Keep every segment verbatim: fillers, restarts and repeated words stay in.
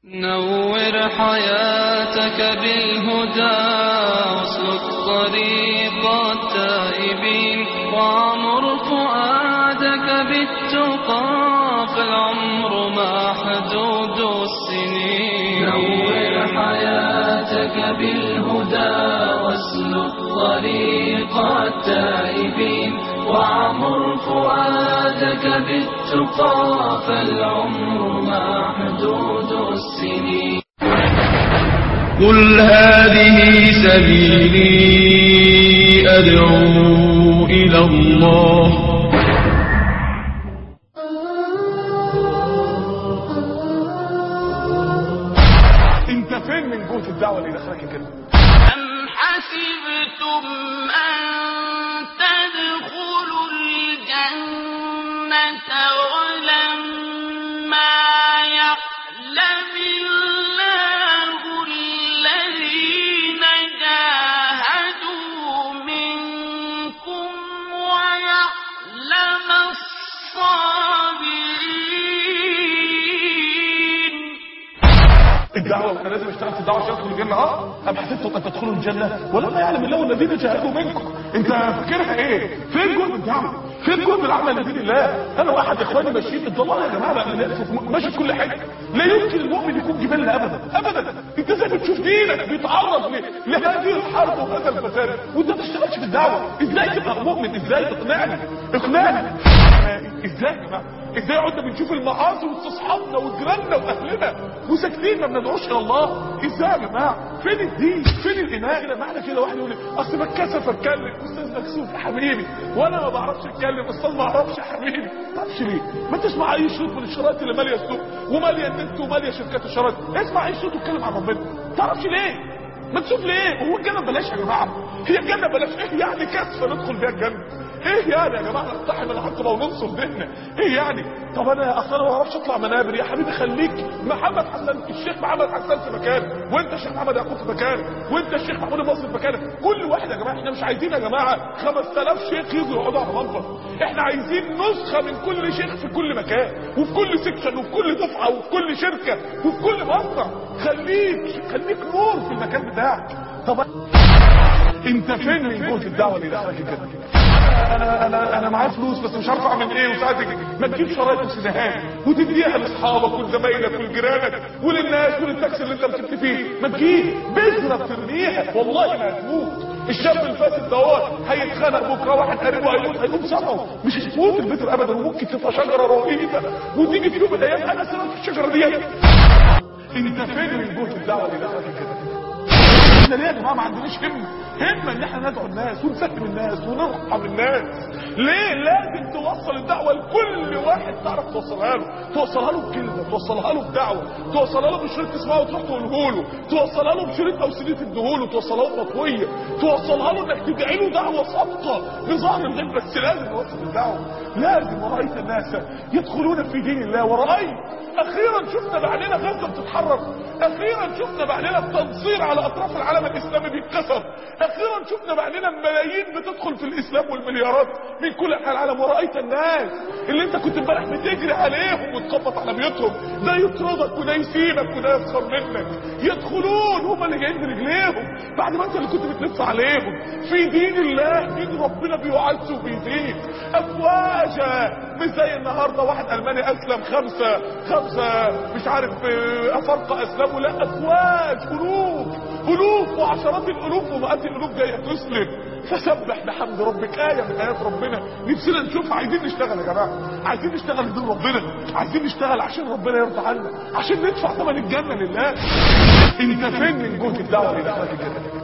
نور حياتك بالهدى واسلك طريق التائبين وعمر فؤادك بالتقى فالعمر محدود السنين. نور حياتك بالهدى واسلك طريق التائبين وعمر فؤادك بالتقى فالعمر محدود السنين. قل هذه سبيلي أدعو إلى الله. انت فين من جهد الدعوة اللي دخلك كده؟ أم حسبتم أن تدخلوا الجنة ولما يعلم الله الذين جاهدوا منكم ويعلم الصابرين. الدعوة وانا لازم اشتغل في الدعوة عشان ادخل الجنة. اه ام حسبتم ان تدخلوا الجنة ولما يعلم الله الذين جاهدوا منكم. انت فاكرها ايه؟ فين جهد الدعوة؟ فين جهد العمل لدين الله؟ انا واحد اخواني ماشيين الضلال يا جماعه بقى ماشي في كل حاجه. لا يمكن المؤمن يكون جبال ابدا ابدا. انت ازاي بتشوف دينك بيتعرض لهذه الحرب وهذا الفساد وانت ما بتشتغلش في الدعوه؟ ازاي تبقى مؤمن؟ ازاي تقنعني؟ اقنعني ازاي يا جماعه؟ ازاي قعدنا بنشوف المعاصي واستصحابنا وجيراننا واهلنا وساكتين ما بندعوش الى الله؟ ازاي يا جماعه؟ فين الدين؟ فين الاناء؟ كده معنى كده واحد يقول لي اصل بتكسف اتكلم. استاذ مكسوف يا حبيبي وانا ما بعرفش اتكلم. استاذ ما اعرفش يا حبيبي. ما تعرفش ليه؟ ما تسمع اي شريط من الشرايط اللي ماليه السوق وماليه النت وماليه شركات الشرايط. اسمع اي صوت واتكلم عن ربنا. ما تعرفش ليه؟ ما تشوف ليه؟ هو الجنه بلاش يا جماعه؟ هي الجنه بلاش؟ ايه يعني كسفه ندخل بيها الجنه؟ ايه يعني يا جماعه نقتحم العقبه وننصر ديننا؟ ايه يعني؟ طب انا اصلا ما بعرفش اطلع منابر. يا حبيبي خليك محمد حسن، الشيخ محمد حسن في مكان، وانت الشيخ محمد يعقوب في مكان، وانت الشيخ محمود المصري في مكان. كل واحد يا جماعه. احنا مش عايزين يا جماعه خمسة آلاف شيخ يجوا يقعدوا على منبر. احنا عايزين نسخه من كل شيخ في كل مكان وفي كل سكشن وفي كل دفعه وفي كل شركه وفي كل مصنع. خليك خليك نور في المكان بتاعك. طب انت فين من جهد الدعوه اللي دخلك كده؟ انا انا انا معايا فلوس بس مش عارف اعمل ايه. وساعتك ما تجيب شرايط وسيديهات وتديها لاصحابك ولزمايلك ولجيرانك وللناس وللتاكسي اللي انت ركبت فيه. ما تجيب بذره ترميها والله ما هتموت. الشاب الفاسد دوت هيتخانق بكره واحد قريبه هيموت هيقوم سامعه. مش هتموت البذره ابدا وممكن تبقى شجره رهيبه وتيجي في يوم من الايام انا سبب في الشجره دي. انت فين من جهد الدعوه اللي دخلك كده؟ احنا ليه يا جماعه ما عندناش همه؟ همه ان احنا ندعو الناس ونسلم الناس ونرحم الناس. ليه؟ لازم توصل الدعوه لكل واحد تعرف توصلها له. توصلها له بكلمه، توصلها له بدعوه، توصلها له بشريط تسمعه وتروح تقوله له، توصلها له بشريط او سي دي تديه له، توصلها له بمطويه، توصلها له انك تدعي له دعوه صادقه بظهر الغيب. بس لازم نوصل الدعوه. لازم. ورأيت الناس يدخلون في دين الله. ورأيت اخيرا شفنا بعيننا غزه بتتحرك. اخيرا شفنا بعيننا التنصير على اطراف العالم الاسلامي بيتكسر. اخيرا شفنا بعيننا الملايين بتدخل في الاسلام والمليارات من كل انحاء العالم. ورأيت الناس اللي انت كنت امبارح بتجري عليهم وتخبط على بيوتهم ده يطردك وده يسيبك وده يسخر منك. يدخلون هم اللي جايين برجليهم بعد ما انت اللي كنت بتلف عليهم في دين الله. دين ربنا بيعز وبيزيد افواجا. مش زي النهارده واحد الماني اسلم خمسه خمسه مش عارف افارقه اسلموا. لا، افواج الوف الوف وعشرات الالوف ومئات الالوف جايه تسلم. فسبح بحمد ربك. ايه من ايات ربنا نفسنا نشوفها. عايزين نشتغل يا جماعه. عايزين نشتغل لدين ربنا. عايزين نشتغل عشان ربنا يرضى عنا، عشان ندفع ثمن الجنه لله. انت فين من جهد الدعوه اللي دخلك كده؟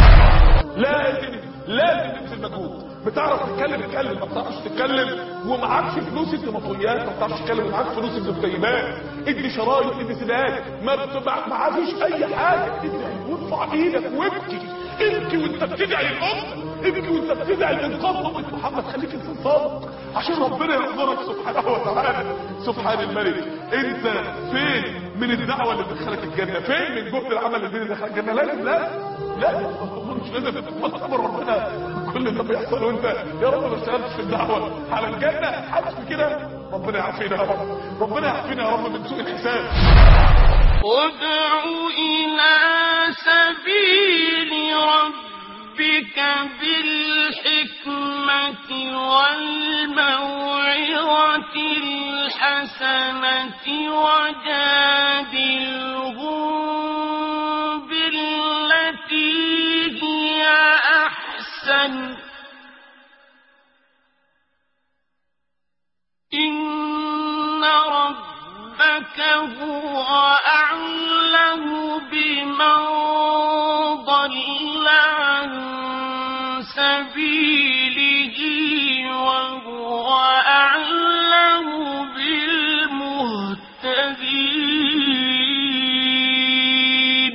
لازم لازم تبذل مجهود. بتعرف تتكلم اتكلم، ما بتعرفش تتكلم ومعكش فلوس ادي مطويات، ما بتعرفش تتكلم ومعاك فلوس ادي مطيبات، ادي شرايط ادي سيدات، ما معكش اي حاجه ادي. وارفع ايدك وابكي. ابكي وانت بتدعي الامه. ابكي وانت بتدعي الانقاذ امه محمد. خليك انسان صادق عشان ربنا يقدرك سبحانه وتعالى. سبحان الملك. انت فين من الدعوه اللي تدخلك الجنه؟ فين من جهد العمل اللي يدخلك الجنه؟ لازم لا لا مش لازم تتمر ربنا كل اللي بيحصل وانت يا رب ما اشتغلتش في الدعوه على الجنه. حاسس كده؟ ربنا يعافينا يا رب. ربنا يعافينا يا رب من سوء الحساب. وادع إلى سبيل ربك بالحكمة والموعظة الحسنة وجادلهم بالتي هي أحسن إن ربك هو أعلم بمن ضل عن سبيله وهو أعلم بالمهتدين.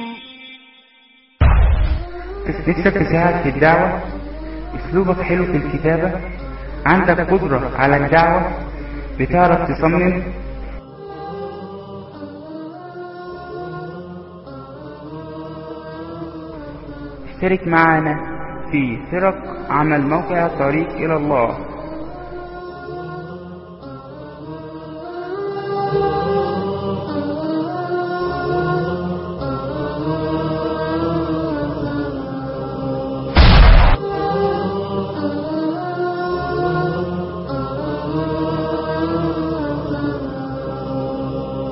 لسه بتساعد في الدعوة، اسلوبك حلو في الكتابة، عندك قدرة على الدعوة، بتعرف تصمم. اشترك معنا في فرق عمل موقع طريق إلى الله.